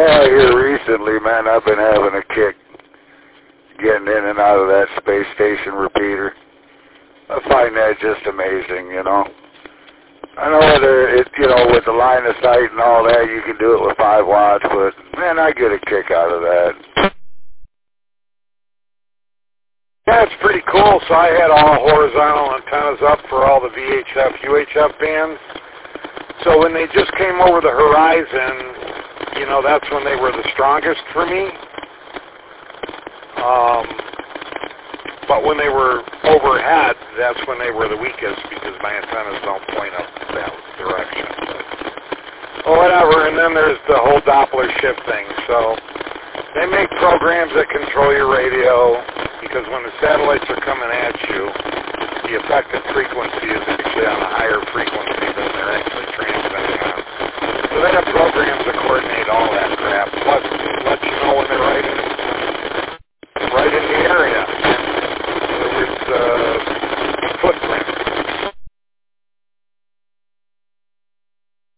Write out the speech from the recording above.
Yeah, here recently, man, I've been having a kick getting in and out of that space station repeater. I find that just amazing, you know. I know whether it, you know, with the line of sight and all that, you can do it with 5 watts, but man, I get a kick out of that. Yeah, it's pretty cool. So I had all horizontal antennas up for all the VHF, UHF bands. So when they just came over the horizon, you know, that's when they were the strongest for me. But when they were overhead, that's when they were the weakest because my antennas don't point up that direction. Well, whatever, and then there's the whole Doppler shift thing. So they make programs that control your radio because when the satellites are coming at you, the effective frequency is actually on a higher frequency than they're actually transmitting on. So they have programs that coordinate all that crap, plus let you know